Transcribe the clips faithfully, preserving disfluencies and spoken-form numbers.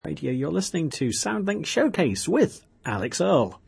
Radio, you're listening to Soundlink Showcase with Alex Earle.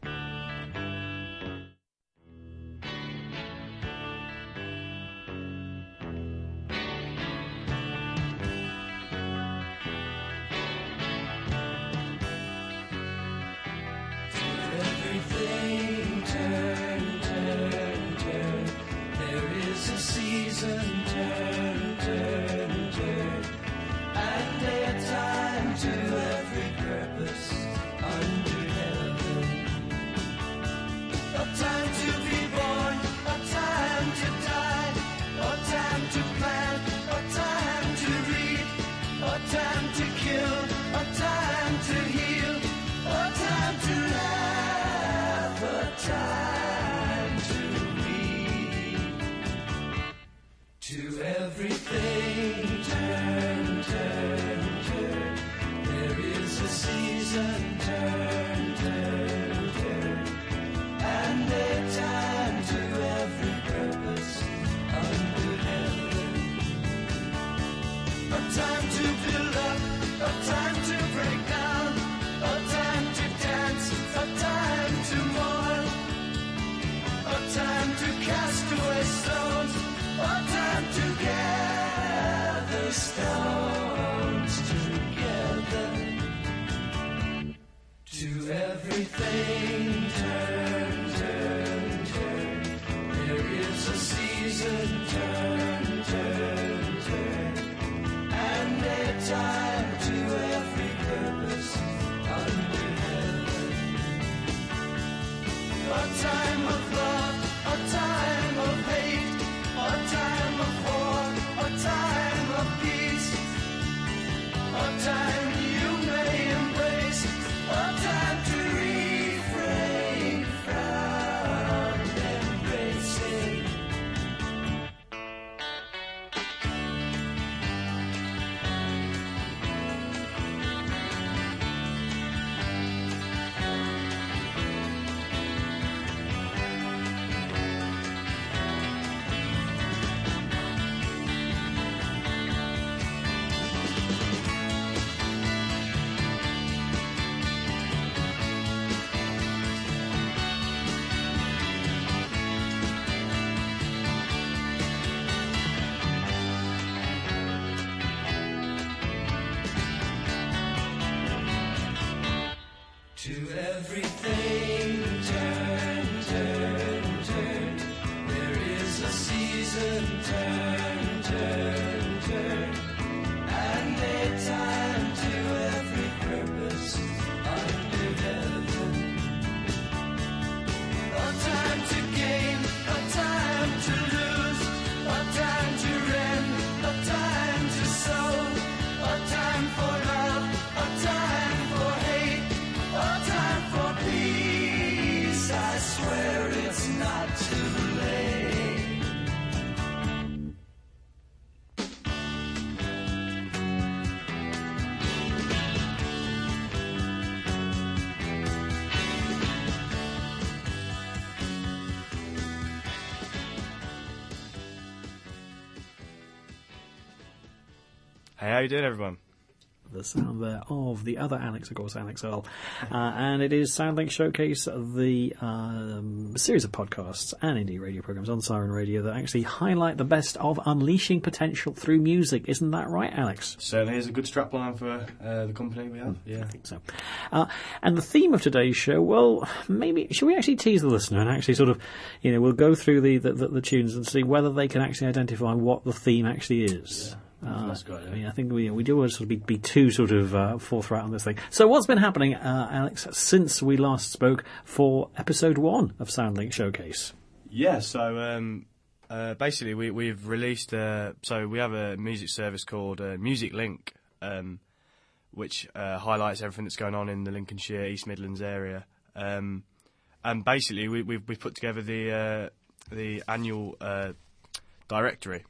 Hey, how you doing, everyone? The sound there of the other Alex, of course, Alex Earle. Uh, and it is Soundlink Showcase, the um, series of podcasts and indeed radio programs on Siren Radio that actually highlight the best of unleashing potential through music. Isn't that right, Alex? Certainly is a good strapline for uh, the company we have. Yeah, I think so. Uh, and the theme of today's show, well, maybe, should we actually tease the listener and actually sort of, you know, we'll go through the, the, the, the tunes and see whether they can actually identify what the theme actually is. Yeah. Uh, That's great, yeah. I mean, I think we we do want to sort of be, be too sort of uh, forthright on this thing. So what's been happening, uh, Alex, since we last spoke for episode one of Soundlink Showcase? Yeah, so um, uh, basically we, we've released, uh, so we have a music service called uh, Music Link, um, which uh, highlights everything that's going on in the Lincolnshire, East Midlands area. Um, and basically we, we've, we've put together the, uh, the annual uh, directory.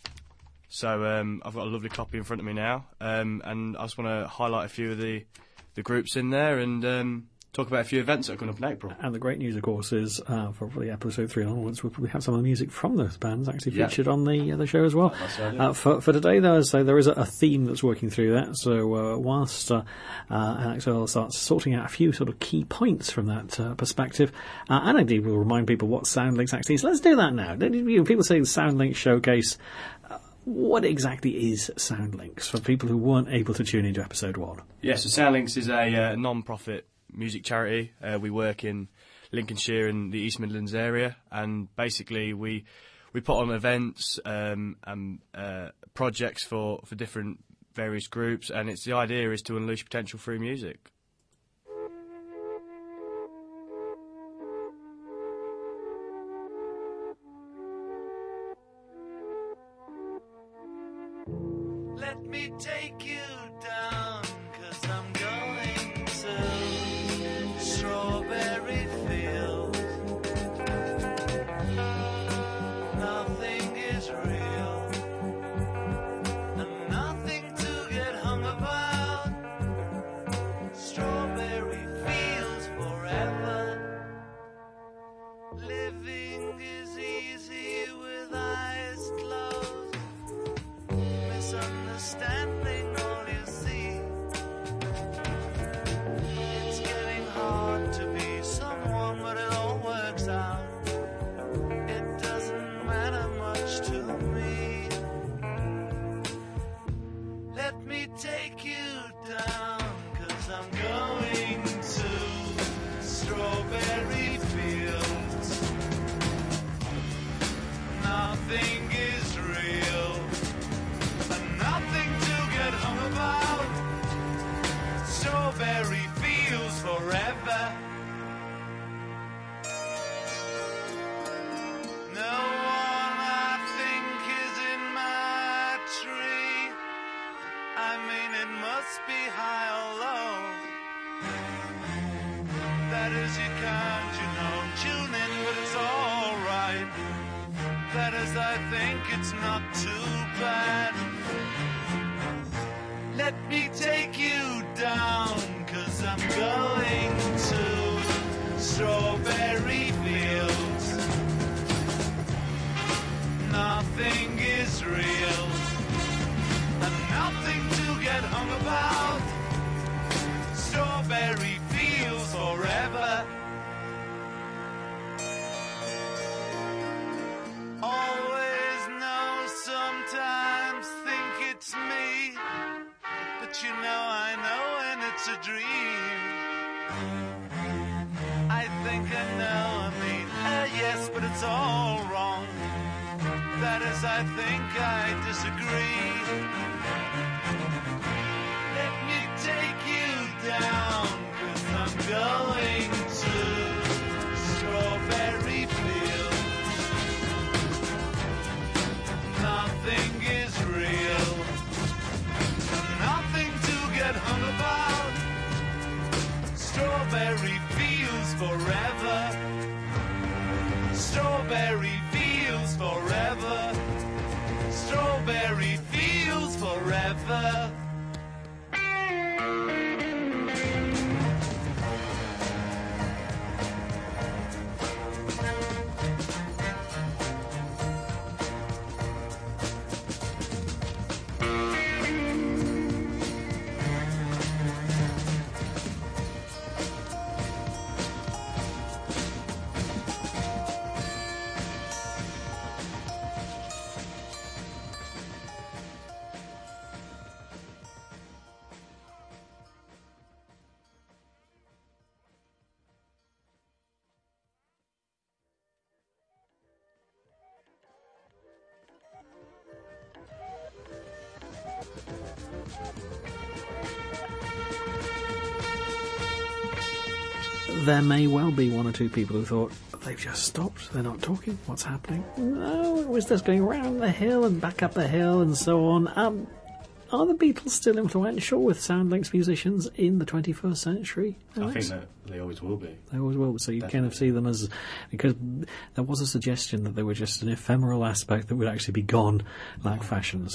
So um, I've got a lovely copy in front of me now, um, and I just want to highlight a few of the, the groups in there and um, talk about a few events that are coming up in April. And the great news, of course, is uh, for probably episode three onwards, we'll probably have some of the music from those bands actually Yeah. featured on the uh, the show as well. That's the idea. Uh, for for today, though, so there is a, a theme that's working through that. So uh, whilst uh, uh, Alex Earl starts sorting out a few sort of key points from that uh, perspective, uh, and indeed we'll remind people what Soundlinks actually is. Let's do that now. You know, people say the Soundlinks Showcase. Uh, what exactly is Soundlinks for people who weren't able to tune into episode one? Yeah, so Soundlinks is a uh, non-profit music charity. Uh, we work in Lincolnshire and the East Midlands area, and basically we we put on events um, and uh, projects for, for different various groups, and it's the idea is to unleash potential through music. Let me take you down, 'cause I'm going to Strawberry Fields. Nothing is real, and nothing to get hung about. Strawberry Fields forever. Living is easy with eyes closed. Misunderstanding all you see. It's getting hard to be someone, but it all works out. It doesn't matter much to me. Let me take you down, 'cause I'm going to Strawberry Fields. Nothing is real, and nothing to get hung about. Strawberry Fields forever. No one I think is in my tree. I mean, it must be high or low. That is, you can't, you know, tune in, but it's alright. That is, I think it's not too bad. Let me take you down, 'cause I'm going to Strawberry Fields. Nothing is real, and nothing to get hung about. Strawberry Fields forever. Always know, sometimes think it's me, but you know I know when it's a dream. I think I know, I mean, uh, yes, but it's all wrong. That is, I think I disagree. Let me take you down, 'cause I'm going to Strawberry Fields. Nothing is real, nothing to get hung about. Strawberry Fields forever. Strawberry Fields forever. Strawberry Fields forever. There may well be one or two people who thought, they've just stopped, they're not talking, what's happening? No, it was just going round the hill and back up the hill and so on. Um, are the Beatles still influential with Soundlinks musicians in the twenty-first century? I think that they always will be. They always will. So you Definitely. kind of see them as, because there was a suggestion that they were just an ephemeral aspect that would actually be gone like fashions.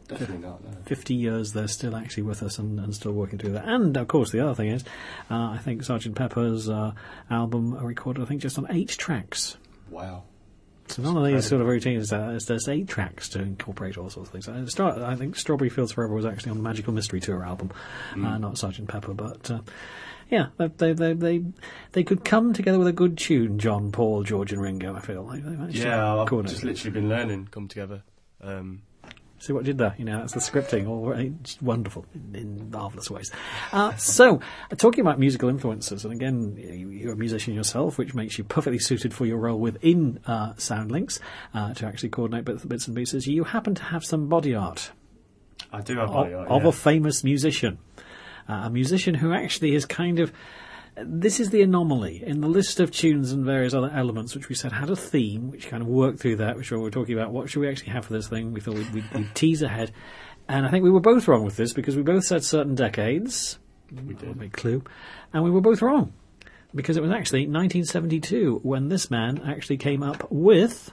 Definitely not, no. fifty years they're still actually with us and, and still working together. And, of course, the other thing is, uh, I think Sergeant Pepper's uh, album recorded, I think, just on eight tracks. Wow. So none of these sort of routines, uh, there's eight tracks to incorporate all sorts of things. Uh, Star- I think Strawberry Fields Forever was actually on the Magical Mystery Tour album, mm. uh, not Sergeant Pepper, but... Uh, yeah, they, they they they could come together with a good tune, John, Paul, George and Ringo, I feel. Like yeah, I've just it. literally been learning come together. Um, See what did there? You know, that's the scripting, all right, just wonderful in, in marvellous ways. Uh, so, uh, talking about musical influences, and again, you, you're a musician yourself, which makes you perfectly suited for your role within uh, Soundlinks uh, to actually coordinate bits, bits and pieces. You happen to have some body art. I do have body art, of, yeah. of a famous musician. Uh, a musician who actually is kind of... This is the anomaly. In the list of tunes and various other elements, which we said had a theme, which kind of worked through that, which we were talking about, what should we actually have for this thing? We thought we'd, we'd, we'd tease ahead. And I think we were both wrong with this, because we both said certain decades. We did. Big clue. And we were both wrong. Because it was actually nineteen seventy-two when this man actually came up with...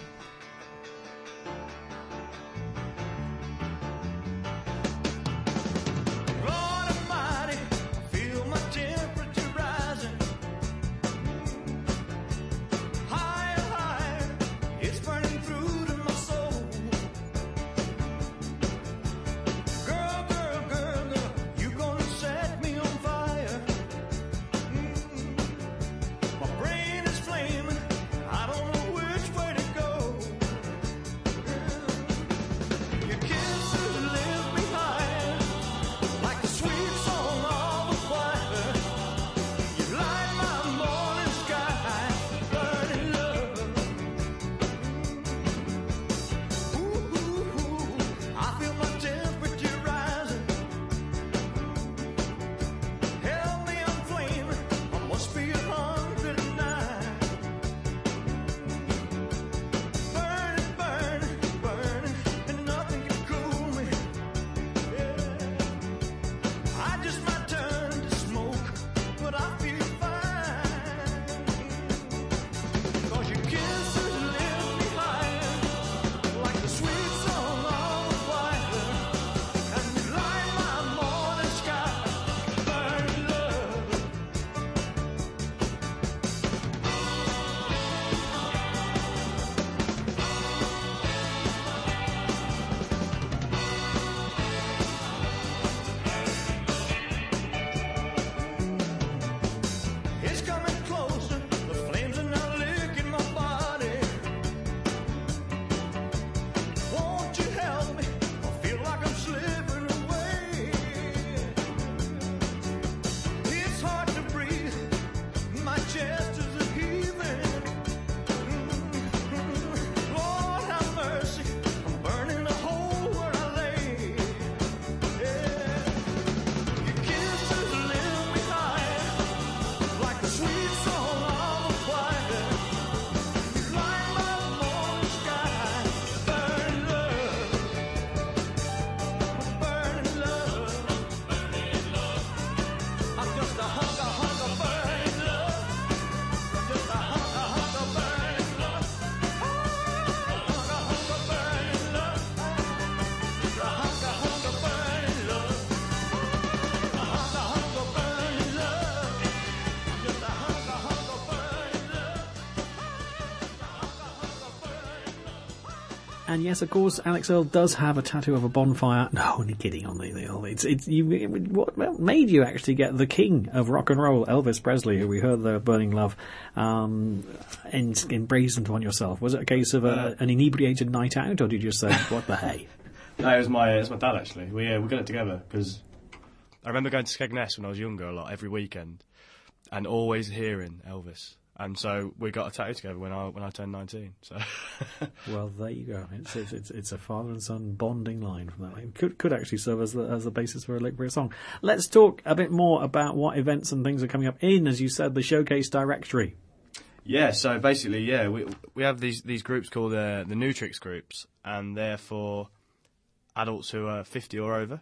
And yes, of course, Alex Earle does have a tattoo of a bonfire. No, only kidding on the, the it's it's you. It, what made you actually get the king of rock and roll, Elvis Presley, who we heard the Burning Love, um, emblazoned on yourself? Was it a case of a, uh, an inebriated night out, or did you just say, "What the hey"? No, it was my it was my dad actually. We uh, we got it together because I remember going to Skegness when I was younger a lot every weekend, and always hearing Elvis. And so we got a tattoo together when I when I turned nineteen. So, well, there you go. It's it's it's, it's a father and son bonding line from that. It could could actually serve as the as the basis for a lick for a song. Let's talk a bit more about what events and things are coming up in, as you said, the showcase directory. Yeah. So basically, yeah, we we have these these groups called uh, the Nutrix groups, and they're for adults who are fifty or over,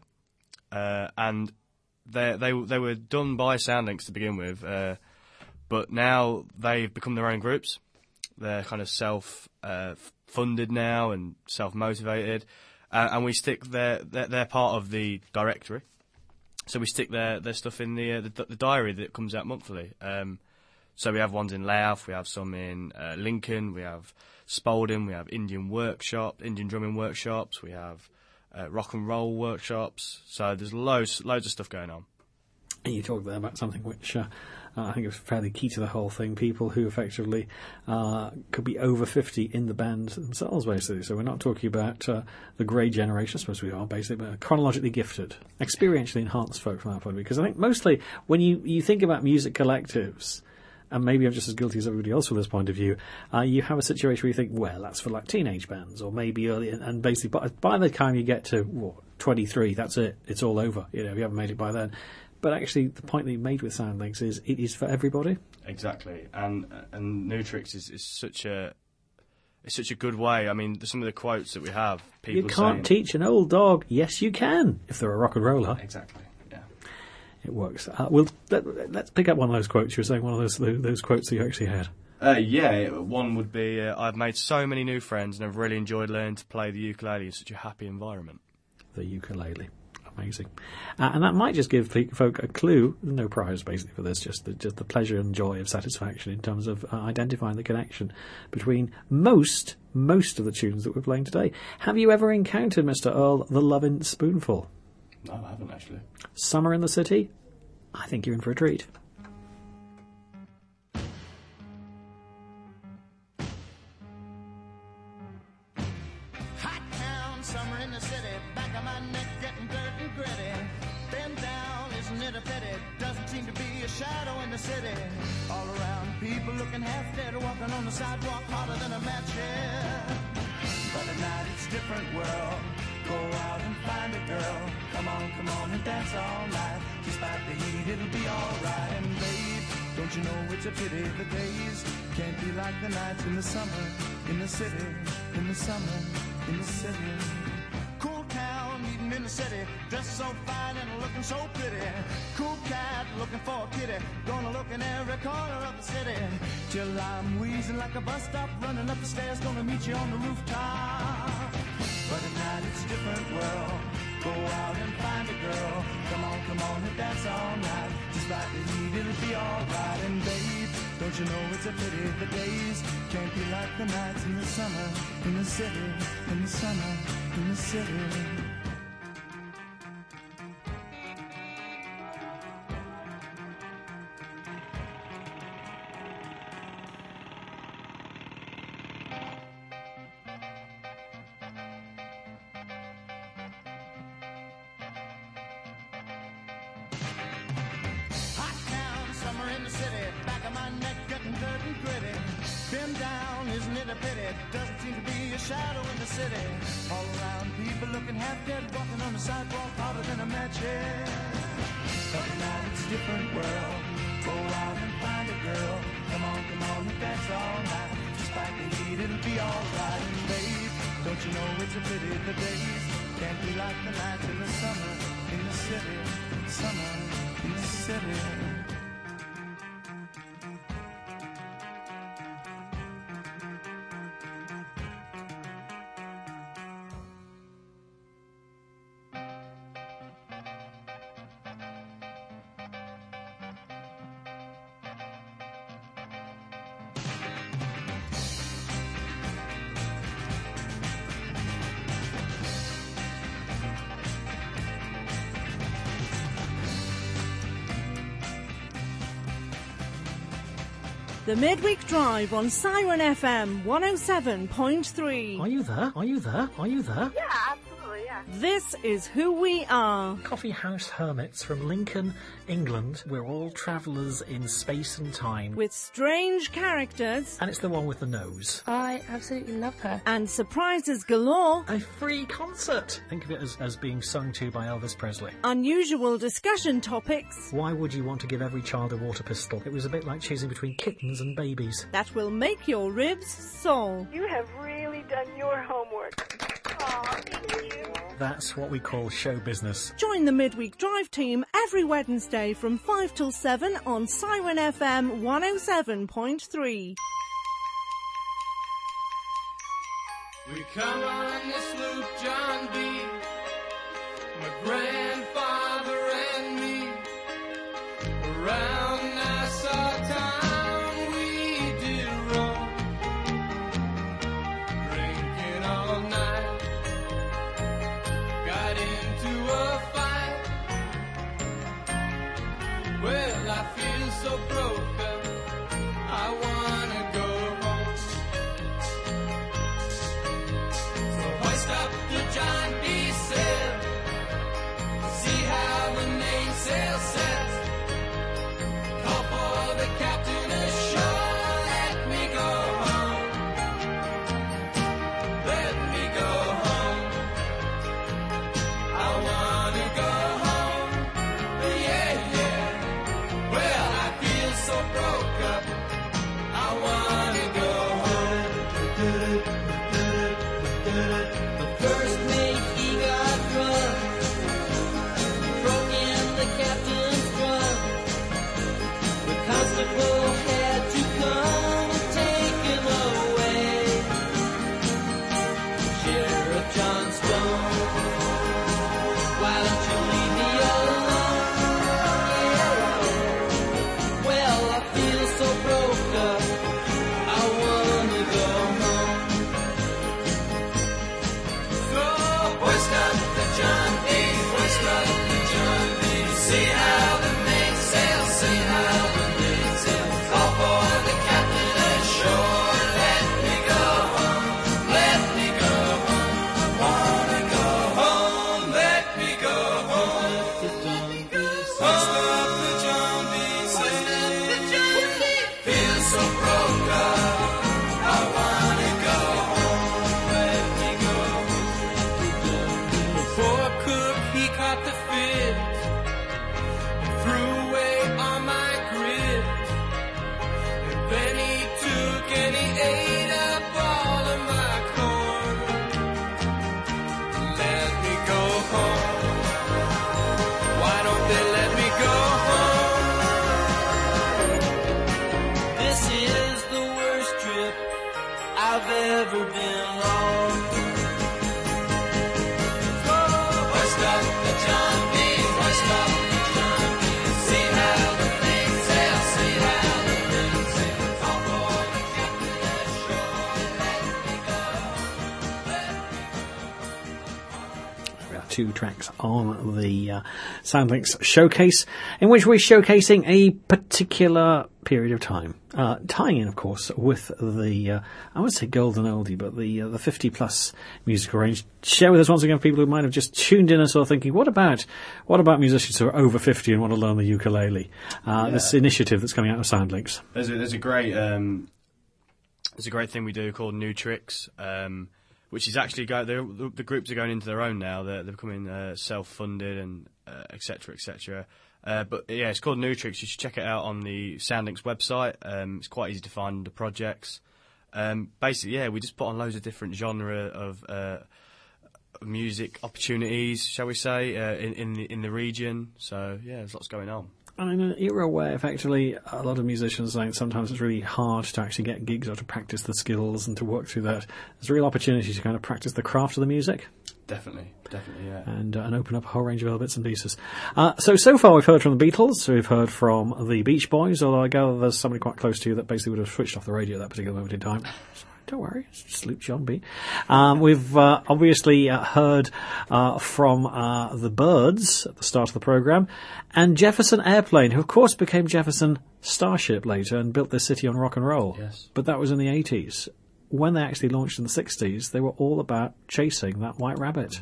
uh, and they they they were done by Soundlinks to begin with. Uh, But now they've become their own groups. They're kind of self-funded uh, now and self-motivated. uh, and we stick their, their they're part of the directory. So we stick their their stuff in the uh, the, the diary that comes out monthly. Um, so we have ones in Louth, we have some in uh, Lincoln, we have Spalding, we have Indian workshop, Indian drumming workshops, we have uh, rock and roll workshops. So there's loads loads of stuff going on. And you talked there about something which uh, uh, I think is fairly key to the whole thing. People who effectively uh, could be over fifty in the band themselves, basically. So we're not talking about uh, the grey generation, I suppose we are, basically, but chronologically gifted, experientially enhanced folk from our point of view. Because I think mostly when you, you think about music collectives, and maybe I'm just as guilty as everybody else from this point of view, uh, you have a situation where you think, well, that's for like teenage bands, or maybe early, and, and basically by, by the time you get to, what, twenty-three, that's it, it's all over, you know, if you haven't made it by then. But actually, the point that you made with Soundlinks is it is for everybody. Exactly, and and Nutrix is, is such a it's such a good way. I mean, some of the quotes that we have, people You can't saying, teach an old dog. Yes, you can, if they're a rock and roller. Exactly, yeah. It works. Uh, we'll, let, let's pick up one of those quotes. You were saying one of those those, those quotes that you actually had. Uh, yeah, one would be, uh, I've made so many new friends and I've really enjoyed learning to play the ukulele in such a happy environment. The ukulele. Amazing. Uh, and that might just give folk a clue, no prize basically for this, just the, just the pleasure and joy of satisfaction in terms of uh, identifying the connection between most, most of the tunes that we're playing today. Have you ever encountered, Mister Earl, the Lovin' Spoonful? No, I haven't actually. Summer in the City? I think you're in for a treat. Hot town, summer in the city, back of my neck getting dirt and gritty. Bend down, isn't it a pity? Doesn't seem to be a shadow in the city. All around, people looking half dead, walking on the sidewalk harder than a match here. But at night it's a different world. Go out and find a girl. Come on, come on and dance all night. Despite the heat, it'll be alright. And babe, don't you know it's a pity the days can't be like the nights in the summer, in the city, in the summer, in the city. Cool town, meeting in the city, dressed so fine and looking so pretty. Cool cat, looking for a kitty, gonna look in every corner of the city. Till I'm wheezing like a bus stop, running up the stairs, gonna meet you on the rooftop. But at night it's a different world. Go out and find a girl. Come on, come on and dance all night. Despite the heat, it'll be alright. And babe, don't you know it's a pity the days can't be like the nights in the summer, in the city, in the summer, in the city. The Midweek Drive on Siren F M one oh seven point three. Are you there? Are you there? Are you there? Yeah, absolutely, yeah. This is who we are. Coffee House Hermits from Lincoln, England. We're all travellers in space and time. With strange characters. And it's the one with the nose. I absolutely love her. And surprises galore. A free concert. Think of it as, as being sung to by Elvis Presley. Unusual discussion topics. Why would you want to give every child a water pistol? It was a bit like choosing between kittens and babies. That will make your ribs sore. You have really done your homework. Aw, thank you. That's what we call show business. Join the Midweek Drive team every Wednesday from five till seven on Siren F M one oh seven point three. We come on this loop, John B. My grandfather and me. Around Nassau town we did roam, drinking all night. Got into a fight. Well, I feel so broke up, I wanna go home. So hoist up the John B. sail, see how the mainsail sets. Call for the captain ashore, let me go home. Let me go home. I wanna go home. Yeah, yeah. Well, I feel so broke up, I wanna go home. The first mate, he got drunk, broke in the captain's drum. The constable had to come and take him away. Sheriff John Stone, why don't you leave me alone? Yeah. Well, I feel so broke up, I wanna go home. So hoist up the John B, hoist up the John B. See how the mainsail, see how the mainsail. Call for the captain ashore, let me go home, let me go home. I wanna go home, let me go home. Hoist up the John B, hoist up the John B. Feel so broke up, I wanna go home, let me go home. The poor cook, he caught the fit and threw away all my grit. And then he took and he ate up all of my corn. Let me go home. Why don't they let me go home? This is the worst trip I've ever been on. So hoist up the John B, hoist up the John B. See how the mainsail, see how the mainsail. Call for the captain ashore, let me go, let me We have two tracks on the uh, Soundlinks showcase, in which we're showcasing a particular period of time, uh, tying in, of course, with the uh, I would say golden oldie, but the uh, the fifty plus musical range. Share with us once again, people who might have just tuned in and sort of thinking, what about what about musicians who are over fifty and want to learn the ukulele? Uh, Yeah. This initiative that's coming out of Soundlinks. There's a, there's a great um, there's a great thing we do called New Tricks, um, which is actually go, the, the groups are going into their own now. They're, they're becoming uh, self-funded and uh, et cetera, et cetera. Uh, but yeah, it's called New Tricks. You should check it out on the Soundlinks website. Um, it's quite easy to find the projects. Um, basically, yeah, we just put on loads of different genre of uh, music opportunities, shall we say, uh, in in the, in the region. So yeah, there's lots going on. And in an era where effectively a lot of musicians think sometimes it's really hard to actually get gigs or to practice the skills and to work through that, there's a real opportunity to kind of practice the craft of the music. Definitely, definitely, yeah. And, uh, and open up a whole range of other bits and pieces. Uh, so, so far we've heard from the Beatles, we've heard from the Beach Boys, although I gather there's somebody quite close to you that basically would have switched off the radio at that particular moment in time. Don't worry, it's just Luke John B. Um, we've uh, obviously uh, heard uh, from uh, the Byrds at the start of the programme, and Jefferson Airplane, who of course became Jefferson Starship later and built this city on rock and roll. Yes. But that was in the eighties. When they actually launched in the sixties, they were all about chasing that white rabbit.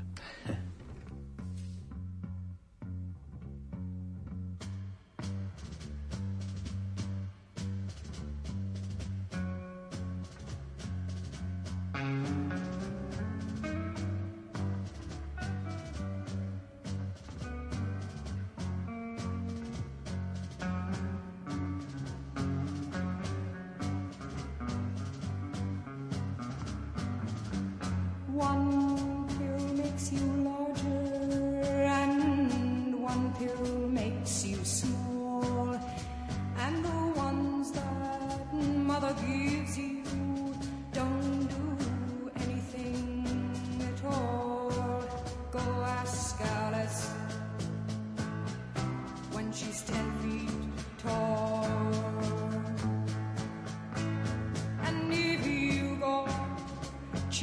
One pill makes you larger and one pill makes you small, and the ones that mother gives you don't do anything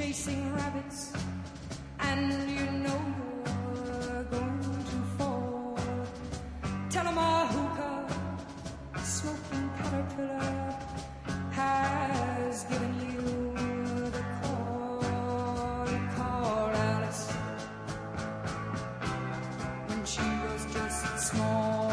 chasing rabbits, and you know you're going to fall. Tell 'em a hookah, smoking caterpillar, has given you the call. You called Alice when she was just small.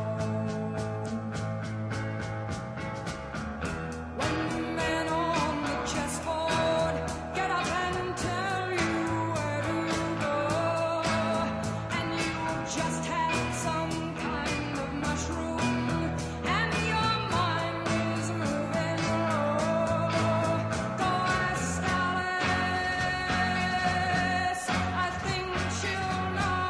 When the men on the chessboard get up and tell you where to go, and you just had some kind of mushroom, and your mind is moving low, go ask Alice, I think she'll know.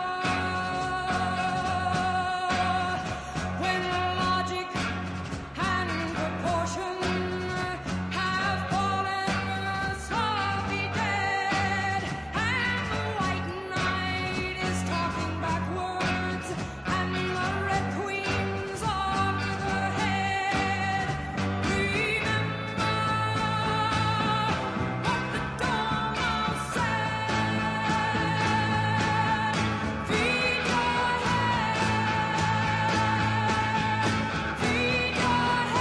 When logic and proportion have fallen sloppy dead, and the white knight is talking backwards, and the red queen's over the head, remember what the dormouse said. Feed your head, feed your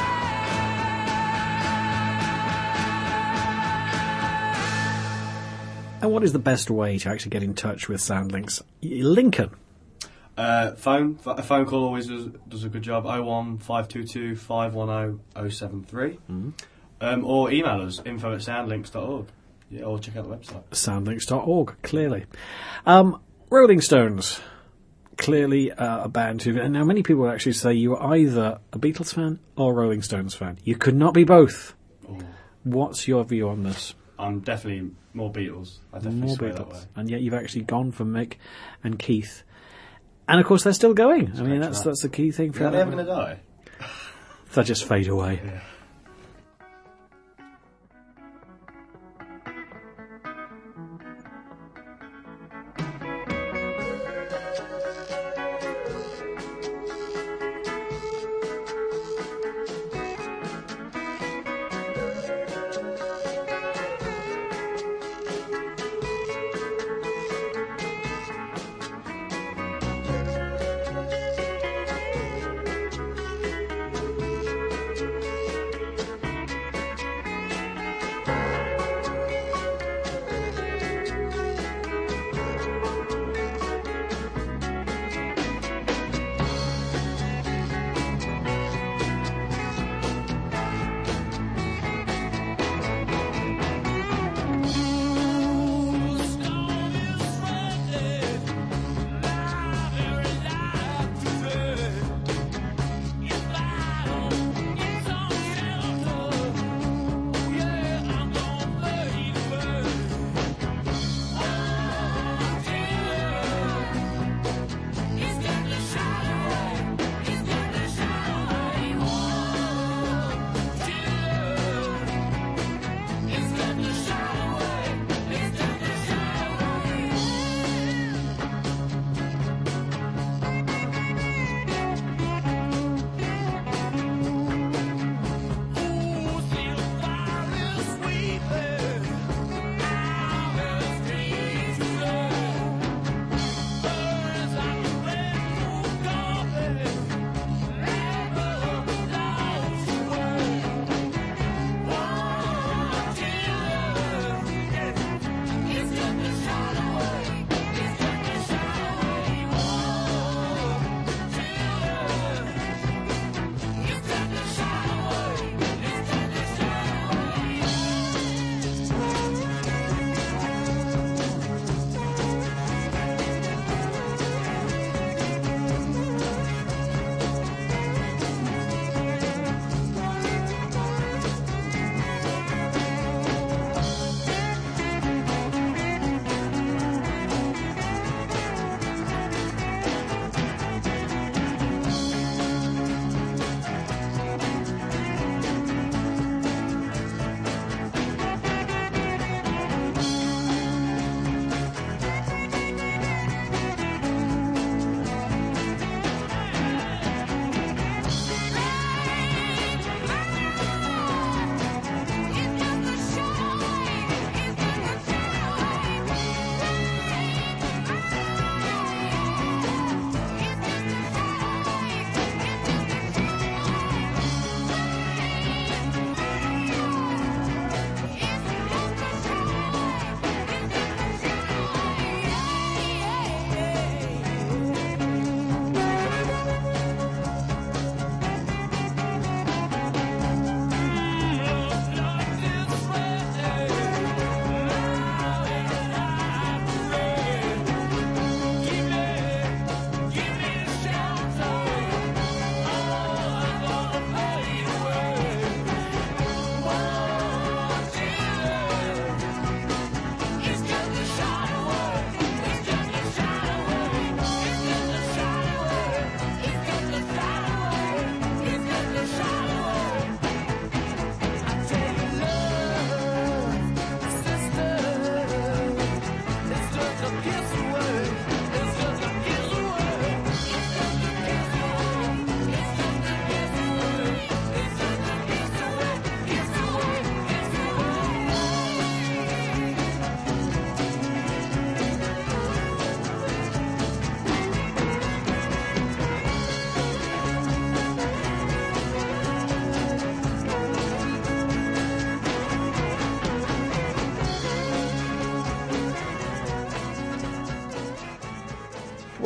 And what is the best way to actually get in touch with Soundlinks? Y- Lincoln. Uh, phone, f- a phone call always does, does a good job. oh one five two two five one oh oh seven three. Um, or email us, info at soundlinks dot org. Yeah, or check out the website. Soundlinks dot org, clearly. Um, Rolling Stones. Clearly uh, a band who... And now many people would actually say you are either a Beatles fan or a Rolling Stones fan. You could not be both. Oh, What's your view on this? I'm definitely more Beatles. I definitely More swear that way. Beatles. And yet you've actually gone for Mick and Keith. And of course they're still going. I mean, great that's track. that's the key thing for Are they ever them. going to die? They'll just fade away. Yeah.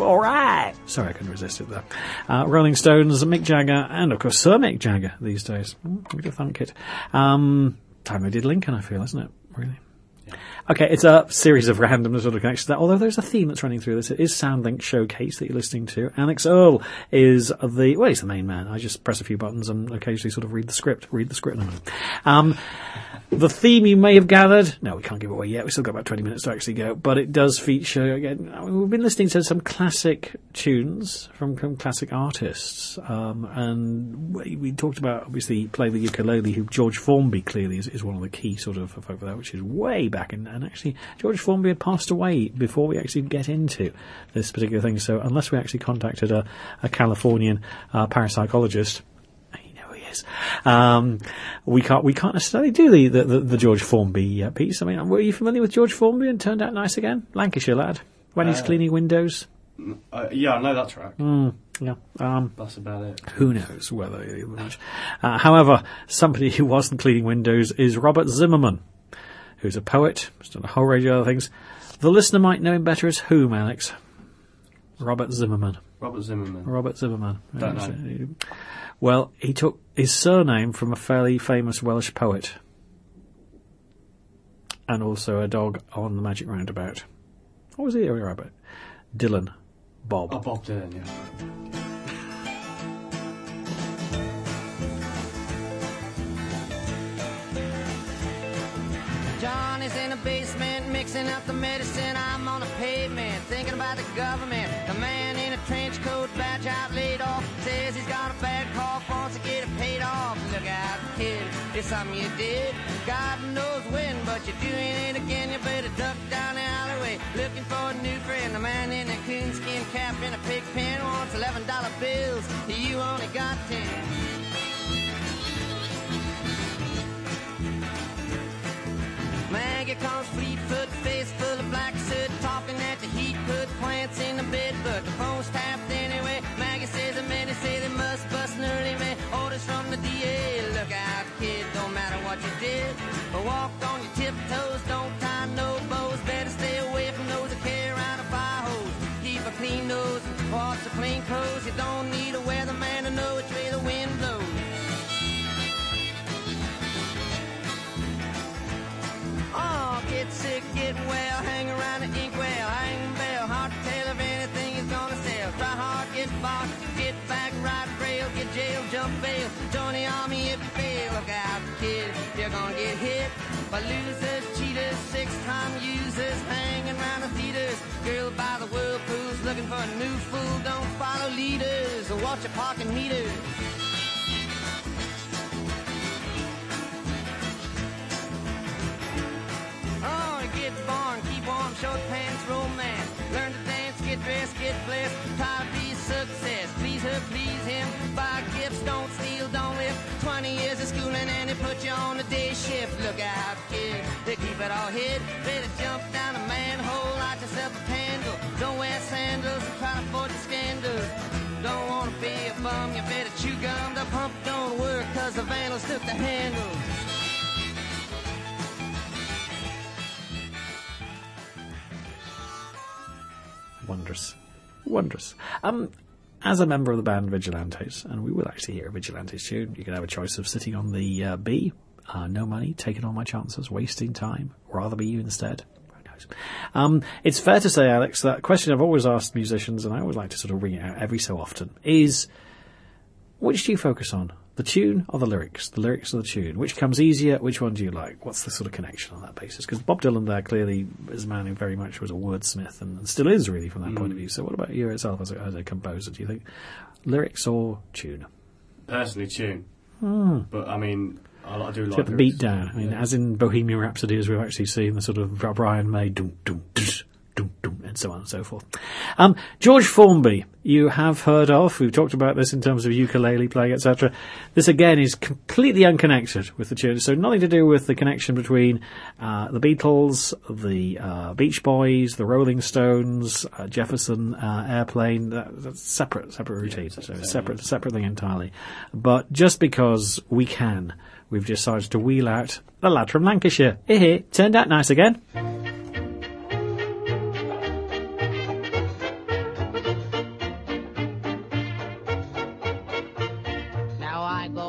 all right. Sorry, I couldn't resist it there. Uh, Rolling Stones, Mick Jagger, and of course Sir Mick Jagger these days. Mm, we do thank it. Um, time they did Lincoln, I feel, isn't it? Really? Okay, it's a series of random sort of connections there, although there's a theme that's running through this. It is Soundlink Showcase that you're listening to. Alex Earle is the, well, he's the main man. I just press a few buttons and occasionally sort of read the script, read the script. Um, the theme you may have gathered, no, we can't give it away yet. We've still got about twenty minutes to actually go, but it does feature, again, I mean, we've been listening to some classic tunes from, from classic artists. Um, and we, we talked about, obviously, playing the ukulele, who George Formby clearly is, is one of the key sort of folk for that, which is way back in, and actually George Formby had passed away before we actually get into this particular thing. So unless we actually contacted a, a Californian uh, parapsychologist, you know who he is, um, we can't we can't necessarily do the the, the, the George Formby uh, piece. I mean, were you familiar with George Formby and Turned Out Nice Again? Lancashire lad, when uh, he's cleaning windows. Uh, yeah, I know that track. Mm, yeah, um, that's about it. Who knows whether he much. Uh, however, somebody who wasn't cleaning windows is Robert Zimmerman, who's a poet, has done a whole range of other things. The listener might know him better as whom, Alex? Robert Zimmerman. Robert Zimmerman. Robert Zimmerman. Don't know. Well, he took his surname from a fairly famous Welsh poet. And also a dog on the Magic Roundabout. What was he about? Dylan. Bob. Oh, Bob Dylan, yeah. Johnny's in the basement mixing up the medicine. I'm on the pavement thinking about the government. The man in a trench coat, badge out, laid off, says he's got a bad cough, wants to get it paid off. Look out, kid, it's something you did. God knows when, but you're doing it again. You better duck down the alleyway looking for a new friend. The man in a coonskin cap and a pig pen wants eleven dollar bills. You only got ten. Maggie comes Fleetfoot, face full of black soot, talking at the heat, put plants in the bed, but the phone's tapped anyway. Maggie says the men say they must bust an early man. Orders from the D A, look out, kid, don't matter what you did. Walk on your tiptoes, don't tie no bows. Better stay away from those that carry around a fire hose. Keep a clean nose and wash the clean clothes. You don't need a weatherman to know which way the wind blows. Oh, get sick, get well, hang around the inkwell, hang bell, hard to tell if anything is gonna sell. Try hard, get bought, get back, ride rail, get jail, jump bail, join the army if you fail. Look out, kid, you're gonna get hit by losers, cheaters, six-time users, hanging around the theaters. Girl by the whirlpools, looking for a new fool, don't follow leaders, or watch your parking meters. Get born, keep warm, short pants, romance. Learn to dance, get dressed, get blessed. Try to be success. Please her, please him. Buy gifts, don't steal, don't live. Twenty years of schooling and they put you on the day shift. Look out, kid, they keep it all hid. Better jump down a manhole, light yourself a candle. Don't wear sandals and try to avoid the scandals. Don't want to be a bum, you better chew gum. The pump don't work cause the vandals took the handle. Wondrous. Wondrous. Um, as a member of the band Vigilantes, and we will actually hear a Vigilantes tune, you can have a choice of sitting on the uh, B, uh, no money, taking all my chances, wasting time, rather be you instead. Who knows? Um, it's fair to say, Alex, that question I've always asked musicians, and I always like to sort of ring it out every so often, is which do you focus on? The tune or the lyrics? The lyrics or the tune? Which comes easier? Which one do you like? What's the sort of connection on that basis? Because Bob Dylan there clearly is a man who very much was a wordsmith and, and still is really from that mm. point of view. So what about you yourself as a, as a composer? Do you think lyrics or tune? Personally, tune. Mm. But I mean, I, I do like get the beat down. I mean, yeah. As in Bohemian Rhapsody, as we've actually seen the sort of Brian May, dum dum dum dum dum, and so on and so forth. Um, George Formby, you have heard of. We've talked about this in terms of ukulele playing, et cetera. This again is completely unconnected with the tune, so nothing to do with the connection between uh, the Beatles, the uh, Beach Boys, the Rolling Stones, uh, Jefferson uh, Airplane. That, that's separate, separate routine, yeah, so separate, separate thing entirely. But just because we can, we've decided to wheel out the lad from Lancashire. Here, here, turned out nice again.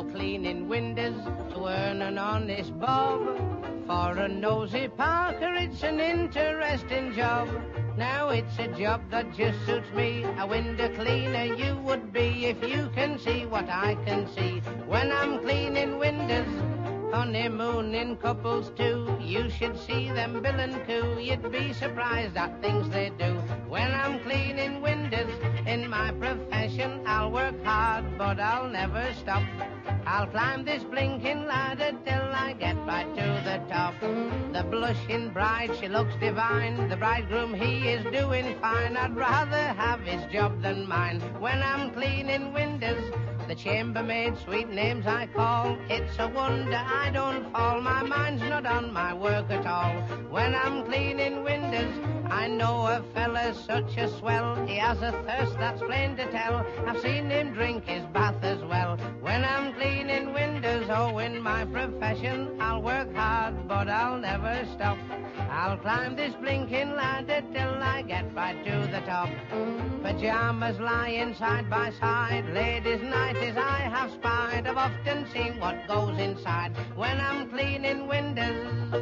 cleaning windows to earn an honest bob. For a nosy Parker, it's an interesting job. Now it's a job that just suits me. A window cleaner you would be if you can see what I can see. When I'm cleaning windows, honeymooning couples too, you should see them bill and coo. You'd be surprised at things they do. When I'm cleaning windows in my profession, I'll work hard, but I'll never stop. I'll climb this blinking ladder till I get right to the top. The blushing bride, she looks divine. The bridegroom, he is doing fine. I'd rather have his job than mine. When I'm cleaning windows, the chambermaid, sweet names I call. It's a wonder I don't fall. My mind's not on my work at all. When I'm cleaning windows, I know a fella's such a swell. He has a thirst that's plain to tell. I've seen him drink his bath as well. When I'm cleaning windows, oh, in my profession, I'll work hard, but I'll never stop. I'll climb this blinking ladder till I get right to the top. Pajamas lying side by side, ladies' nighties I have spied. I've often seen what goes inside when I'm cleaning windows.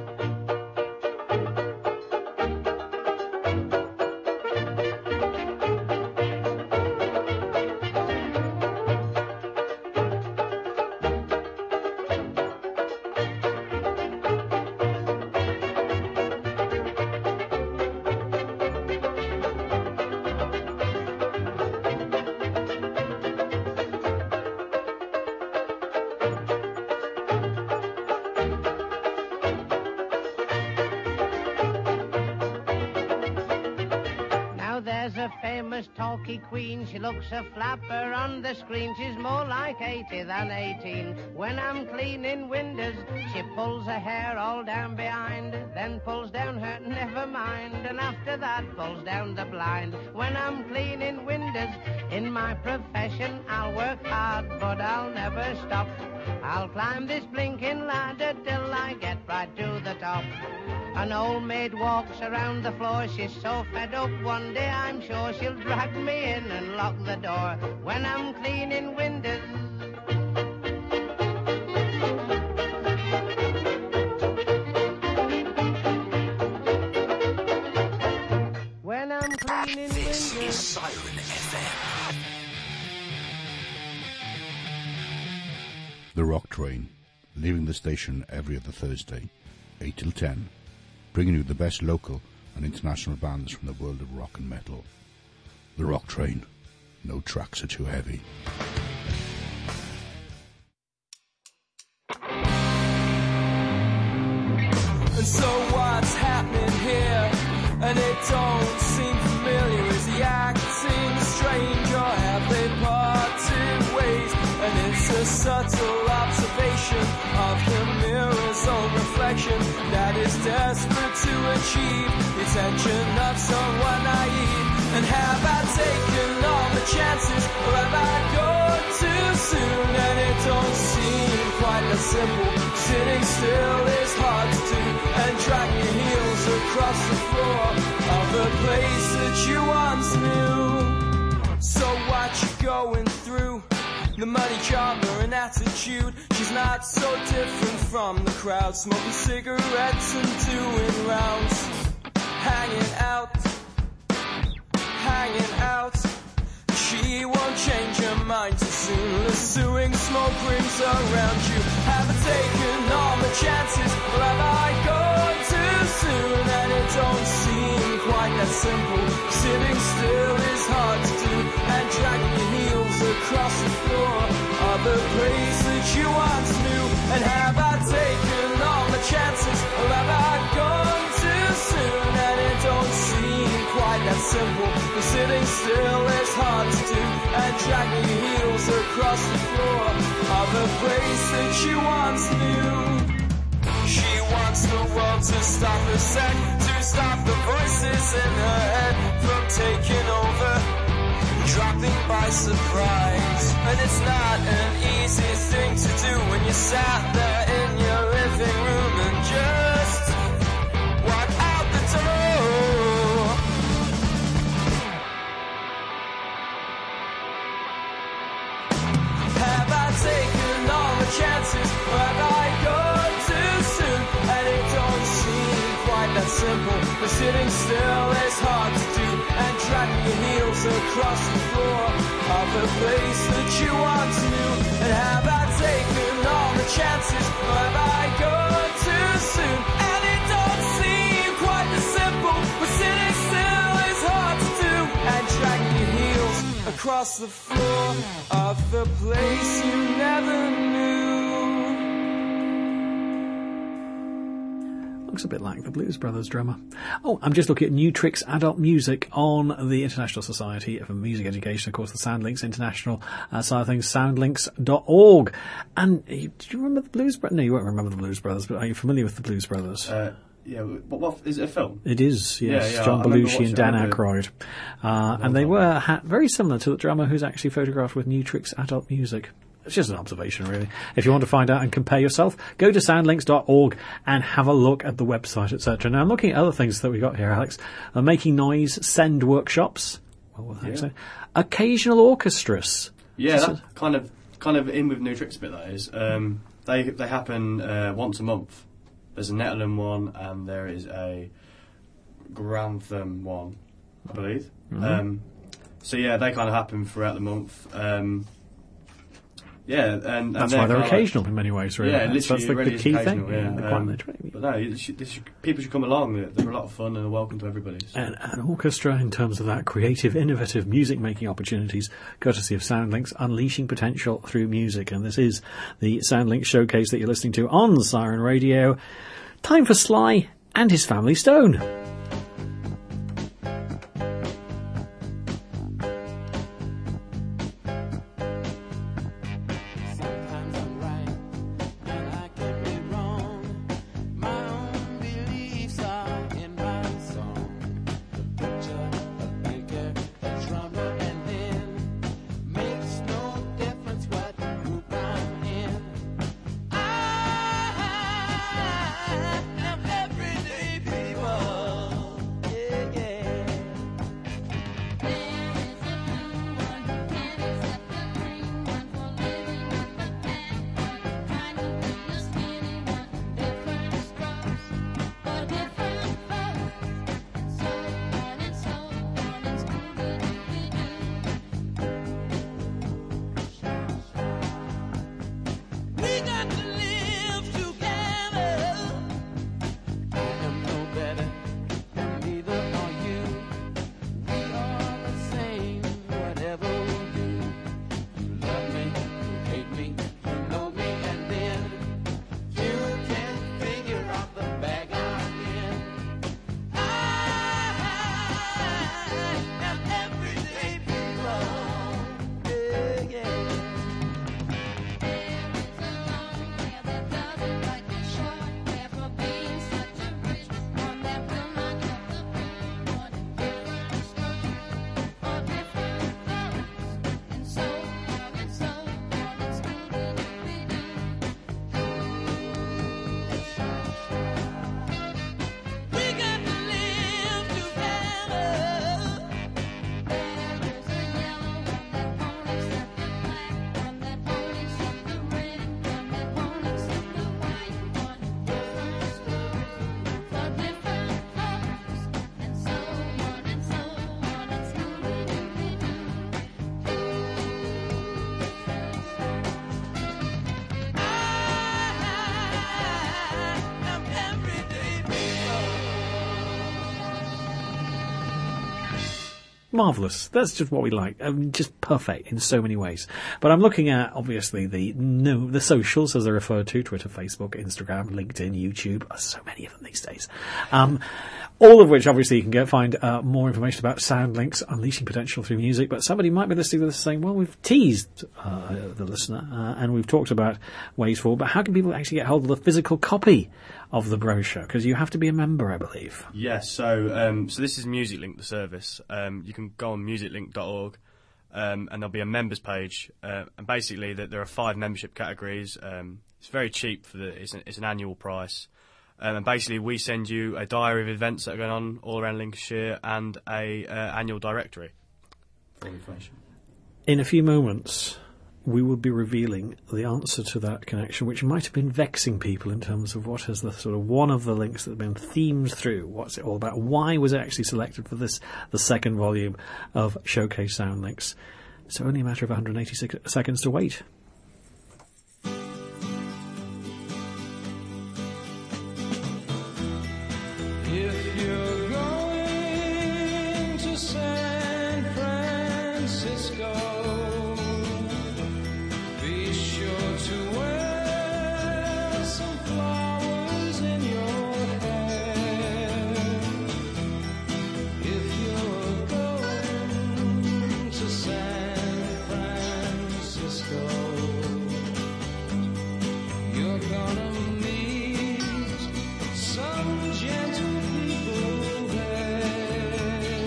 Queen, she looks a flapper on the screen. She's more like eighty than eighteen. When I'm cleaning windows, she pulls her hair all down behind, then pulls down her never mind, and after that pulls down the blind. When I'm cleaning windows in my profession, I'll work hard, but I'll never stop. I'll climb this blinking ladder till I get right to the top. An old maid walks around the floor. She's so fed up one day I'm sure she'll drag me in and lock the door. When I'm cleaning windows, when I'm cleaning This windows. is Siren F M. The Rock Train, leaving the station every other Thursday, eight till ten, bringing you the best local and international bands from the world of rock and metal. The Rock Train, no tracks are too heavy. And so what's happening here? And it don't seem familiar. Is he acting strange or have they parted ways? And it's a subtle observation of the mirror's own reflection that is desperate to achieve the attention of someone naive. And have I taken all the chances, or have I gone too soon? And it don't seem quite that simple. Sitting still is hard to do, and drag your heels across the floor of the place that you once knew. So what you going through? The money, charmer, and attitude. She's not so different from the crowd, smoking cigarettes and doing rounds, hanging out, hanging out. She won't change her mind too soon. Lassoing smoke rings around you. Have I taken all the chances, or have I gone too soon? And it don't seem quite that simple. Sitting still is hard to do, and dragging your heels across the floor of the place that you once knew. And have I taken all the chances, or have I gone too soon? And it don't seem quite that simple. The sitting still is hard to do, and dragging your heels across the floor of the place that you once knew. She wants the world to stop a sec, to stop the voices in her head from taking over, dropping by surprise. And it's not an easy thing to do when you sat there in your living room and just walk out the door. Have I taken all the sitting still is hard to do, and dragging your heels across the floor of the place that you once knew. And have I taken all the chances, or have I gone too soon? And it don't seem quite as simple, but sitting still is hard to do, and dragging your heels across the floor of the place you never knew. Looks a bit like the Blues Brothers drummer. Oh, I'm just looking at Nutrix Adult Music on the International Society for Music Education, of course, the Soundlinks International uh, side of things, soundlinks dot org. And uh, do you remember the Blues Brothers? No, you won't remember the Blues Brothers, but are you familiar with the Blues Brothers? Uh, yeah, what, what, is it a film? It is, yes. Yeah, yeah, John I remember Belushi and watching Dan it. Aykroyd. Uh, and they were ha- very similar to the drummer who's actually photographed with Nutrix Adult Music. It's just an observation, really. If you want to find out and compare yourself, go to soundlinks dot org and have a look at the website, et cetera. Now, I'm looking at other things that we got here, Alex. Uh, making noise, send workshops. What was that Yeah. say? Occasional orchestras. Yeah, So- that kind of kind of in with Nutrix a bit, that is. Um, they they happen uh, once a month. There's a Netherland one and there is a Grantham one, I believe. Mhm. Um, so yeah, they kind of happen throughout the month. Um, yeah, and, and That's they're why they're kinda occasional like, in many ways, really. Yeah, That's- literally, that's the- it really the is key thing. occasional, Yeah, Yeah, they're quite um, literally. but no, it should, this should, people should come along. They're, they're a lot of fun and are welcome to everybody. So. An, an orchestra in terms of that creative, innovative music-making opportunities, courtesy of Soundlinks, unleashing potential through music. And this is the Soundlinks showcase that you're listening to on Siren Radio. Time for Sly and his Family Stone. Sometimes I'm right and I can be wrong. My own beliefs are in my song. The picture, a thinker, a drummer, and then makes no difference what group I'm in. I am everyday people. Yeah, yeah. We got to live together. I am no better, and neither are you. We are the same, whatever we do. You love me, you hate me, you know me, and then you can figure out the bag I'm in. I am everyday people. Yeah, yeah. We got to live together. I'm everyday people. Marvellous. That's just what we like. I mean, just perfect in so many ways. But I'm looking at, obviously, the no, the socials, as they're referred to, Twitter, Facebook, Instagram, LinkedIn, YouTube. There's so many of them these days. Um, all of which, obviously, you can get find uh, more information about Soundlinks, unleashing potential through music. But somebody might be listening to this saying, well, we've teased uh, the listener, uh, and we've talked about ways forward, but how can people actually get hold of the physical copy of the brochure? Because you have to be a member, I believe. Yes, so um, so this is MusicLink, the service. Um, you can go on music link dot org, um, and there'll be a members page. Uh, and basically, that there are five membership categories. Um, it's very cheap for the. It's an, it's an annual price, um, and basically we send you a diary of events that are going on all around Lincolnshire and a uh, annual directory for information. In a few moments, we will be revealing the answer to that connection, which might have been vexing people in terms of what is the sort of one of the links that have been themed through. What's it all about? Why was it actually selected for this, the second volume of Showcase Sound Links? So only a matter of one hundred eighty-six seconds to wait. If you're going to San Francisco, be sure to wear some flowers in your hair. If you're going to San Francisco, you're gonna meet some gentle people there.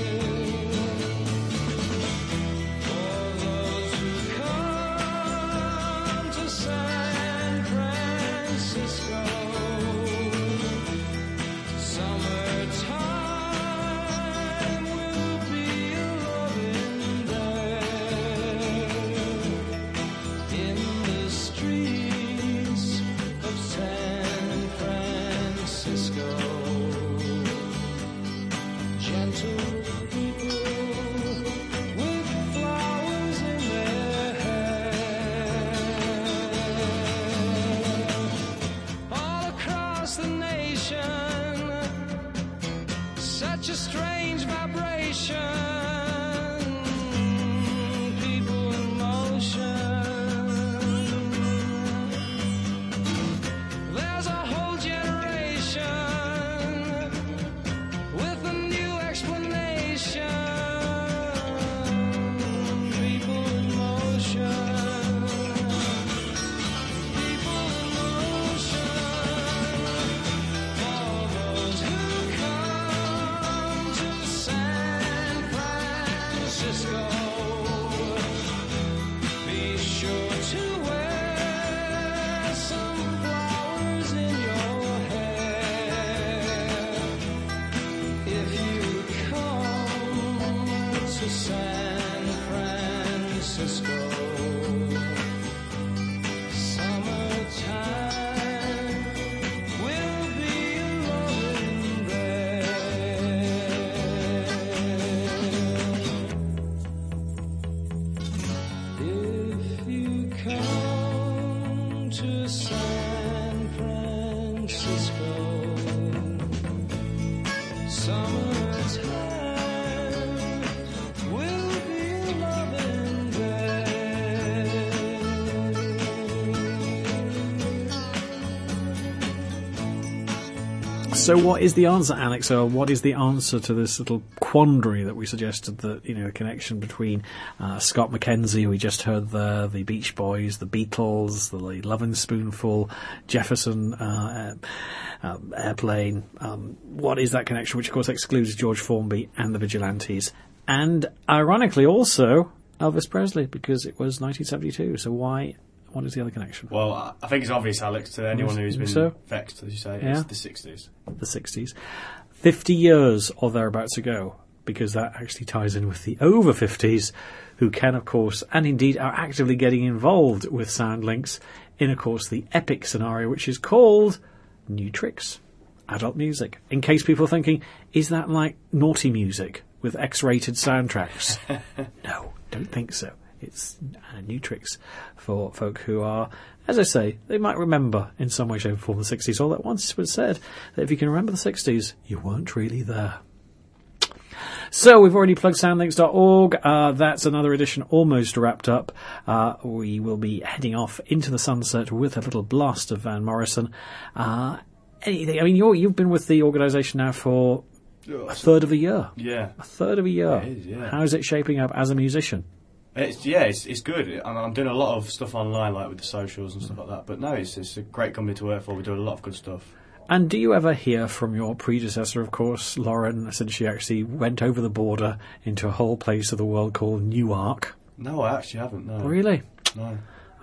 For those who come to San Francisco, summertime will be a-loving there. In the streets of San Francisco, gentle people with flowers in their hair. All across the nation, such a strange vibration. People in motion. There's a whole generation with a new explanation. People in motion. People in motion. For those who come to San Francisco, be sure to wear some flowers in your hair. If you come to San Francisco, summertime will be a-loving there. If you come to San Francisco, summertime will be a-loving there. So what is the answer, Alex, or what is the answer to this little quandary that we suggested, that, you know, a connection between uh, Scott McKenzie, who we just heard there, the Beach Boys, the Beatles, the Lovin' Spoonful, Jefferson, uh, uh, Airplane. Um, what is that connection, which of course excludes George Formby and the Vigilantes, and ironically also Elvis Presley, because it was nineteen seventy-two. So why? What is the other connection? Well, I- I think it's obvious, Alex, to anyone who's been So? vexed, as you say, Yeah. it's the sixties. The sixties. fifty years or thereabouts ago, because that actually ties in with the over fifties, who can, of course, and indeed are actively getting involved with Sound Links in, of course, the epic scenario, which is called New Tricks, adult music. In case people are thinking, is that like naughty music with X-rated soundtracks? No, don't think so. It's uh, New Tricks for folk who are, as I say, they might remember in some way, shape or form the sixties. All that once was said, that if you can remember the sixties, you weren't really there. So we've already plugged soundlinks dot org. Uh, that's another edition almost wrapped up. Uh, we will be heading off into the sunset with a little blast of Van Morrison. Uh, anything? I mean, you're, you've been with the organisation now for a third of a year. Yeah. A third of a year. It is, yeah. How is it shaping up as a musician? It's, yeah, it's it's good. I'm, I'm doing a lot of stuff online, like with the socials and stuff like that. But no, it's it's a great company to work for. We're doing a lot of good stuff. And do you ever hear from your predecessor, of course, Lauren, since she actually went over the border into a whole place of the world called Newark? No, I actually haven't. No. Really? No.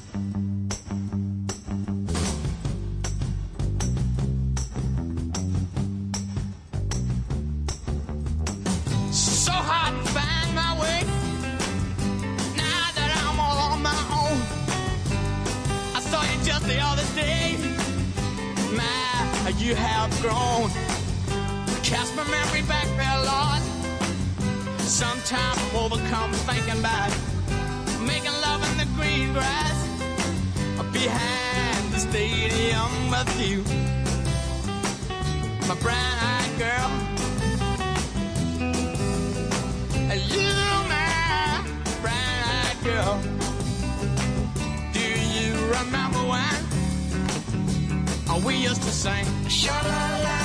So hard to find my way. Now that I'm all on my own. I saw you just the other day. My, you have grown. Cast my memory back there, Lord. Sometimes I'm overcome thinking about making love in the green grass behind the stadium with you, my brown-eyed girl. You, my brown-eyed girl. Do you remember when we used to sing? Sha-la-la.